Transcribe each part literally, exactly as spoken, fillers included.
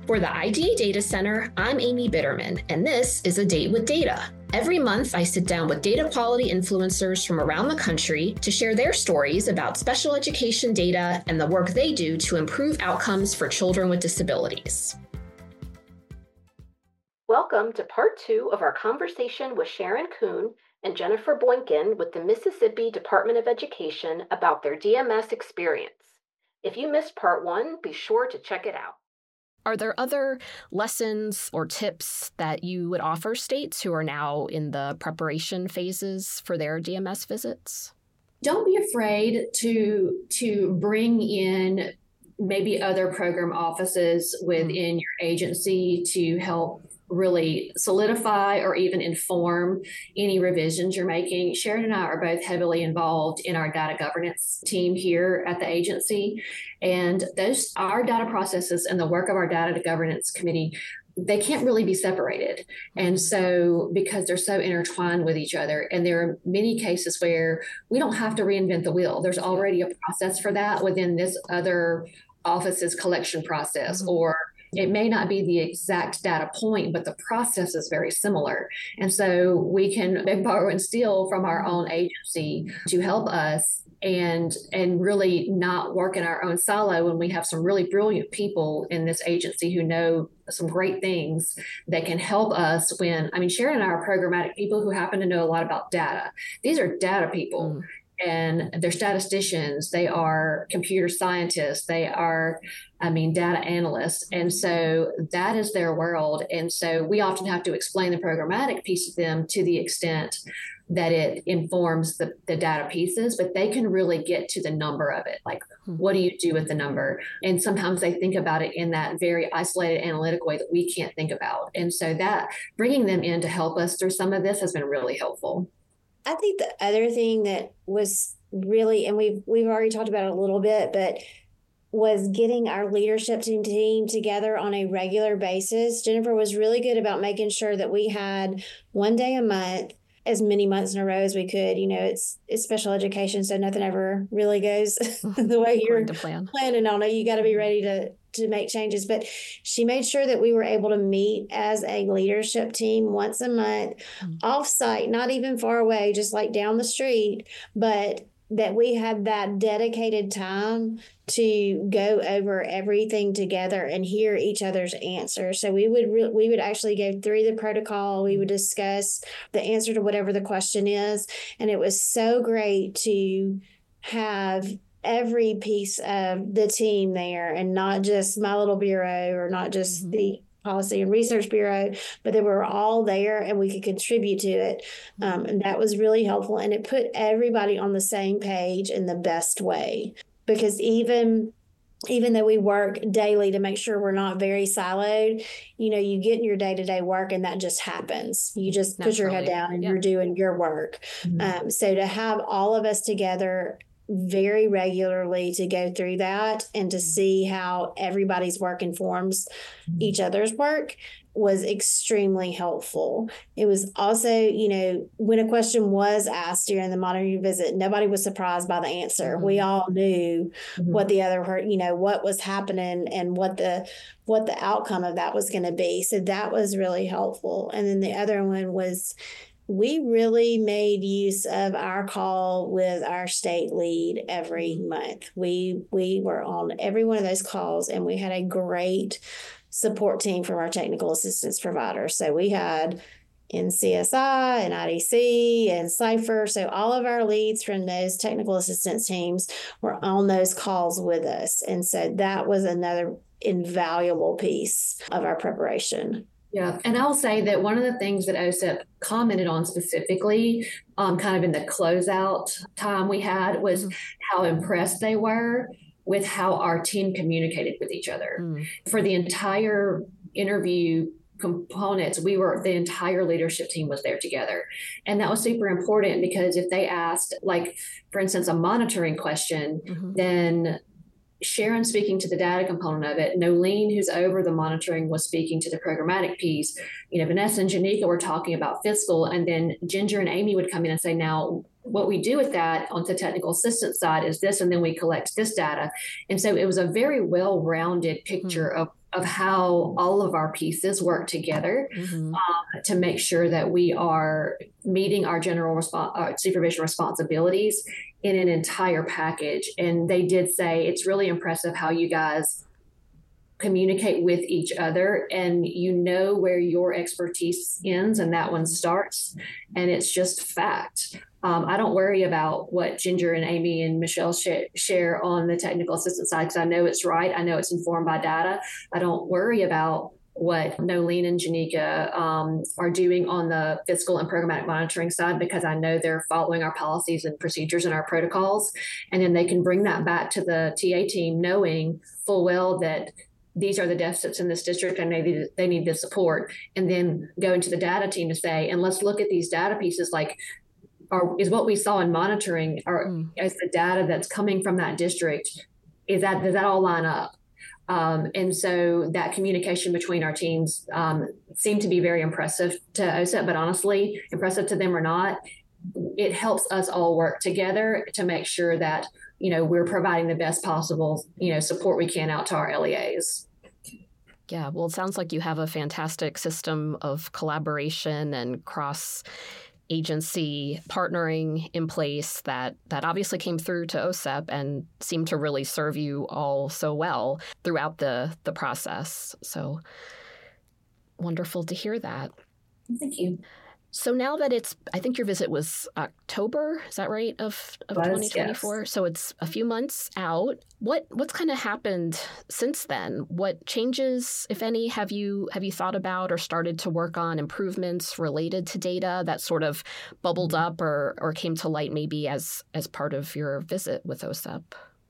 For the I D A Data Center, I'm Amy Bitterman, and this is A Date with Data. Every month, I sit down with data quality influencers from around the country to share their stories about special education data and the work they do to improve outcomes for children with disabilities. Welcome to part two of our conversation with Sharon Kuhn and Jennifer Boynton with the Mississippi Department of Education about their D M S experience. If you missed part one, be sure to check it out. Are there other lessons or tips that you would offer states who are now in the preparation phases for their D M S visits? Don't be afraid to, to bring in maybe other program offices within your agency to help really solidify or even inform any revisions you're making. Sharon and I are both heavily involved in our data governance team here at the agency. And those, our data processes and the work of our data governance committee, they can't really be separated. And so, because they're so intertwined with each other, and there are many cases where we don't have to reinvent the wheel. There's already a process for that within this other office's collection process, mm-hmm. or it may not be the exact data point, but the process is very similar. And so we can beg, borrow, and steal from our own agency to help us and and really not work in our own silo when we have some really brilliant people in this agency who know some great things that can help us when, I mean, Sharon and I are programmatic people who happen to know a lot about data. These are data people. Mm. And they're statisticians, they are computer scientists, they are, I mean, data analysts. And so that is their world. And so we often have to explain the programmatic piece of them to the extent that it informs the, the data pieces, but they can really get to the number of it. Like, what do you do with the number? And sometimes they think about it in that very isolated analytic way that we can't think about. And so that bringing them in to help us through some of this has been really helpful. I think the other thing that was really, and we've we've already talked about it a little bit, but was getting our leadership team, team together on a regular basis. Jennifer was really good about making sure that we had one day a month, as many months in a row as we could. You know, it's it's special education, so nothing ever really goes the way you're plan. planning on it. You got to be ready to to make changes. But she made sure that we were able to meet as a leadership team once a month, mm-hmm. off-site, not even far away, just like down the street, but that we had that dedicated time to go over everything together and hear each other's answers. So we would re- we would actually go through the protocol. We would discuss the answer to whatever the question is. And it was so great to have every piece of the team there, and not just my little bureau or not just mm-hmm. the Policy and Research Bureau, but they were all there and we could contribute to it. Um, and that was really helpful. And it put everybody on the same page in the best way, because even even though we work daily to make sure we're not very siloed, you know, you get in your day-to-day work and that just happens. You just Naturally. Put your head down and yeah. you're doing your work. Mm-hmm. Um, so to have all of us together very regularly to go through that and to see how everybody's work informs each other's work was extremely helpful. It was also, you know, when a question was asked during the monitoring visit, nobody was surprised by the answer. Mm-hmm. We all knew mm-hmm. what the other, you know, what was happening and what the what the outcome of that was going to be. So that was really helpful. And then the other one was, we really made use of our call with our state lead every month. We we were on every one of those calls, and we had a great support team from our technical assistance provider. So we had N C S I and I D C and Cypher. So all of our leads from those technical assistance teams were on those calls with us. And so that was another invaluable piece of our preparation. Yeah. And I'll say that one of the things that O S E P commented on specifically, um, kind of in the closeout time we had, was mm-hmm. how impressed they were with how our team communicated with each other. Mm. For the entire interview components, we were, the entire leadership team was there together. And that was super important, because if they asked, like, for instance, a monitoring question, mm-hmm. then Sharon speaking to the data component of it, Nolene, who's over the monitoring, was speaking to the programmatic piece. You know, Vanessa and Janika were talking about fiscal, and then Ginger and Amy would come in and say, now, what we do with that on the technical assistance side is this, and then we collect this data. And so it was a very well-rounded picture mm-hmm. of of how all of our pieces work together mm-hmm. uh, to make sure that we are meeting our general resp- uh, supervision responsibilities in an entire package. And they did say it's really impressive how you guys communicate with each other, and you know where your expertise ends and that one starts, and it's just fact. Um, I don't worry about what Ginger and Amy and Michelle sh- share on the technical assistance side, because I know it's right. I know it's informed by data. I don't worry about what Nolene and Janika um, are doing on the fiscal and programmatic monitoring side, because I know they're following our policies and procedures and our protocols. And then they can bring that back to the T A team, knowing full well that these are the deficits in this district and they, they need this support. And then go into the data team to say, and let's look at these data pieces, like, Are, is what we saw in monitoring, or mm. is the data that's coming from that district, is that, does that all line up? Um, and so that communication between our teams um, seemed to be very impressive to OSEP, but honestly, impressive to them or not, it helps us all work together to make sure that, you know, we're providing the best possible, you know, support we can out to our L E As. Yeah, well, it sounds like you have a fantastic system of collaboration and cross agency partnering in place that that obviously came through to OSEP and seemed to really serve you all so well throughout the the process. So wonderful to hear that. Thank you. So now that it's, I think your visit was October, is that right, of, of was, twenty twenty-four? Yes. So it's a few months out. What what's kind of happened since then? What changes, if any, have you have you thought about or started to work on improvements related to data that sort of bubbled up or or came to light maybe as as part of your visit with OSEP?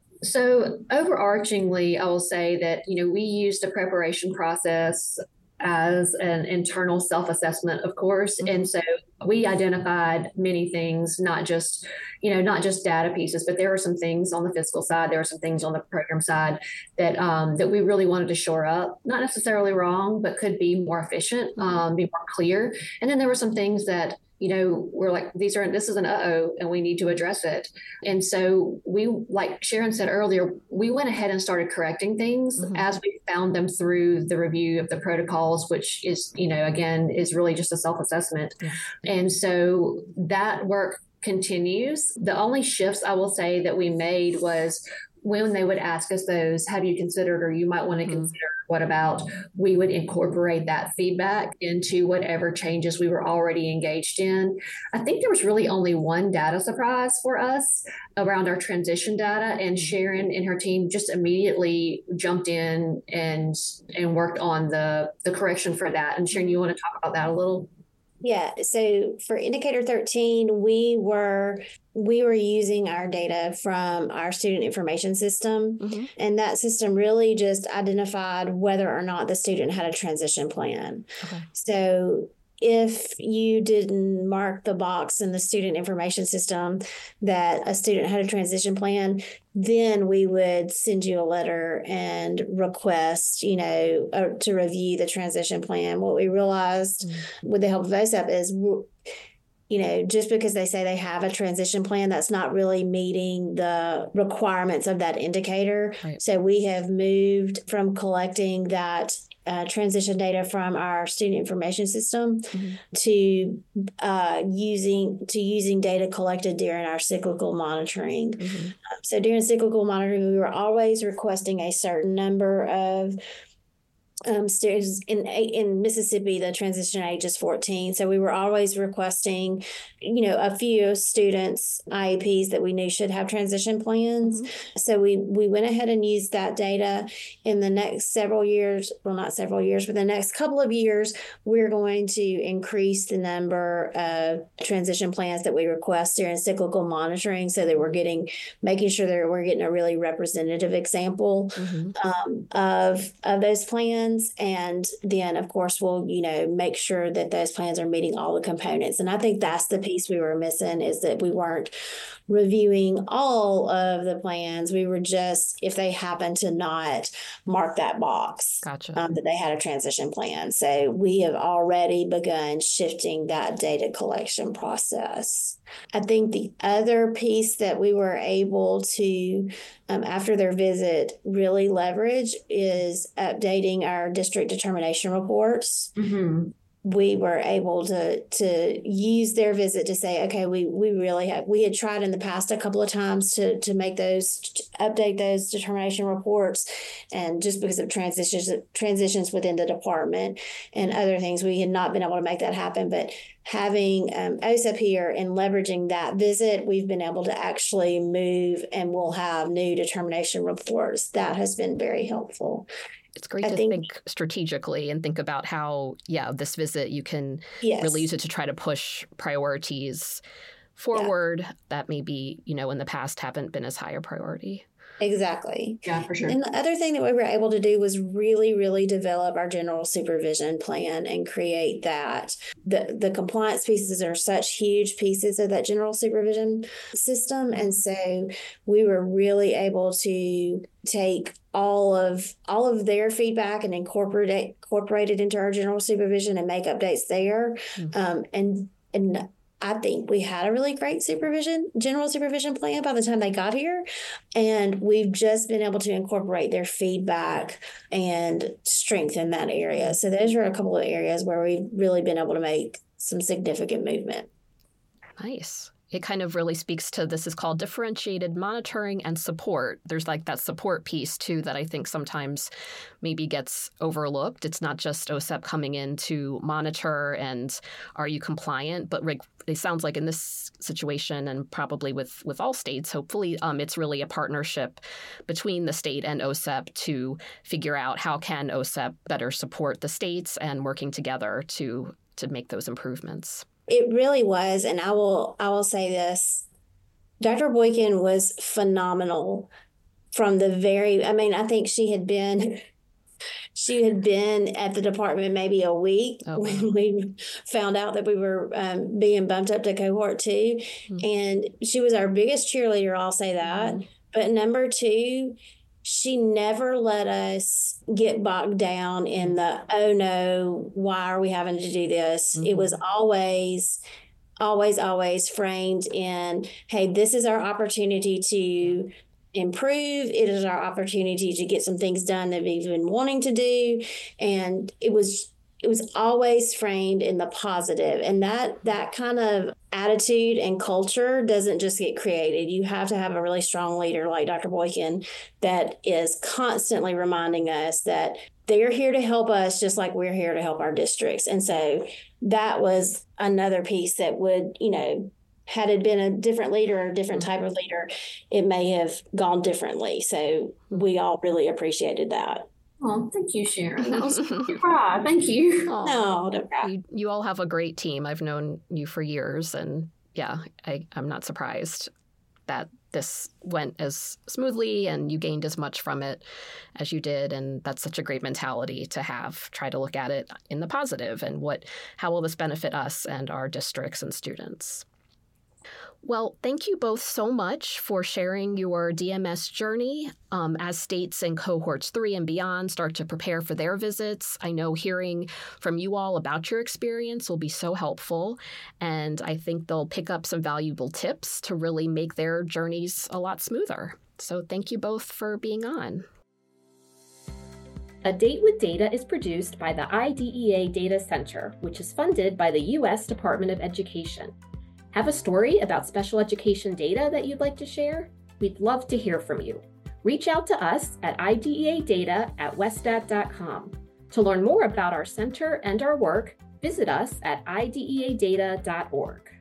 So overarchingly, I will say that, you know, we used a preparation process as an internal self-assessment, of course. Mm-hmm. And so we identified many things, not just, you know, not just data pieces, but there were some things on the fiscal side, there were some things on the program side that um, that we really wanted to shore up, not necessarily wrong, but could be more efficient, um, be more clear. And then there were some things that, you know, we're like, these are, this is an uh-oh, and we need to address it. And so we, like Sharon said earlier, we went ahead and started correcting things mm-hmm. as we found them through the review of the protocols, which is, you know, again, is really just a self-assessment. Yeah. And so that work continues. The only shifts I will say that we made was when they would ask us those, have you considered, or you might want to mm-hmm. consider, what about, we would incorporate that feedback into whatever changes we were already engaged in. I think there was really only one data surprise for us around our transition data, and Sharon and her team just immediately jumped in and and worked on the, the correction for that. And Sharon, you want to talk about that a little? Yeah. So for indicator thirteen, we were we were using our data from our student information system. Mm-hmm. And that system really just identified whether or not the student had a transition plan. Okay. So if you didn't mark the box in the student information system that a student had a transition plan, then we would send you a letter and request, you know, uh, to review the transition plan. What we realized mm-hmm. with the help of OSEP is, you know, just because they say they have a transition plan, that's not really meeting the requirements of that indicator. Right. So we have moved from collecting that Uh, transition data from our student information system mm-hmm. to uh, using to using data collected during our cyclical monitoring. Mm-hmm. Uh, so during cyclical monitoring, we were always requesting a certain number of um, students. In in Mississippi, the transition age is fourteen, so we were always requesting, you know, a few students' I E Ps that we knew should have transition plans. Mm-hmm. So we we went ahead and used that data. In the next several years, well, not several years, but the next couple of years, we're going to increase the number of transition plans that we request during cyclical monitoring, so that we're getting, making sure that we're getting a really representative example mm-hmm. um, of of those plans. And then, of course, we'll, you know, make sure that those plans are meeting all the components. And I think that's the piece we were missing, is that we weren't reviewing all of the plans. We were just, if they happen to not mark that box, gotcha. um, that they had a transition plan. So we have already begun shifting that data collection process. I think the other piece that we were able to, um, after their visit, really leverage is updating our district determination reports. Mm-hmm. We were able to to use their visit to say, okay, we we really have, we had tried in the past a couple of times to to make those, to update those determination reports. And just because of transitions, transitions within the department and other things, we had not been able to make that happen. But having um, O S E P here and leveraging that visit, we've been able to actually move, and we'll have new determination reports. That has been very helpful. It's great I to think, think strategically and think about how, yeah, this visit, you can yes. really use it to try to push priorities forward yeah. that maybe, you know, in the past haven't been as high a priority. Exactly. Yeah, for sure. And the other thing that we were able to do was really, really develop our general supervision plan and create that. The the compliance pieces are such huge pieces of that general supervision system. And so we were really able to take all of all of their feedback and incorporate it, incorporate it into our general supervision and make updates there. Mm-hmm. Um, and and I think we had a really great supervision, general supervision plan by the time they got here. And we've just been able to incorporate their feedback and strengthen that area. So those are a couple of areas where we've really been able to make some significant movement. Nice. It kind of really speaks to, this is called differentiated monitoring and support. There's like that support piece too that I think sometimes maybe gets overlooked. It's not just O S E P coming in to monitor and are you compliant, but it sounds like in this situation and probably with, with all states, hopefully um, it's really a partnership between the state and O S E P to figure out how can O S E P better support the states and working together to to make those improvements. It really was, and I will I will say this. Doctor Boykin was phenomenal from the very, I mean, I think she had been she had been at the department maybe a week oh, when wow. we found out that we were um, being bumped up to cohort two. Mm-hmm. And she was our biggest cheerleader, I'll say that. Mm-hmm. But number two, she never let us get bogged down in the, oh no, why are we having to do this? Mm-hmm. It was always, always, always framed in, hey, this is our opportunity to improve. It is our opportunity to get some things done that we've been wanting to do. And it was it was always framed in the positive. And that that kind of attitude and culture doesn't just get created. You have to have a really strong leader like Doctor Boykin that is constantly reminding us that they're here to help us just like we're here to help our districts. And so that was another piece that would, you know, had it been a different leader or a different type of leader, it may have gone differently. So we all really appreciated that. Oh, thank you, Sharon. That was cry. Thank you. Oh, no, don't cry. You, you all have a great team. I've known you for years, and yeah, I, I'm not surprised that this went as smoothly and you gained as much from it as you did. And that's such a great mentality to have. Try to look at it in the positive and what, how will this benefit us and our districts and students? Well, thank you both so much for sharing your D M S journey um, as states in cohorts three and beyond start to prepare for their visits. I know hearing from you all about your experience will be so helpful, and I think they'll pick up some valuable tips to really make their journeys a lot smoother. So thank you both for being on. A Date with Data is produced by the I D E A Data Center, which is funded by the U S Department of Education. Have a story about special education data that you'd like to share? We'd love to hear from you. Reach out to us at I D E A data at westat dot com. To learn more about our center and our work, visit us at I D E A data dot org.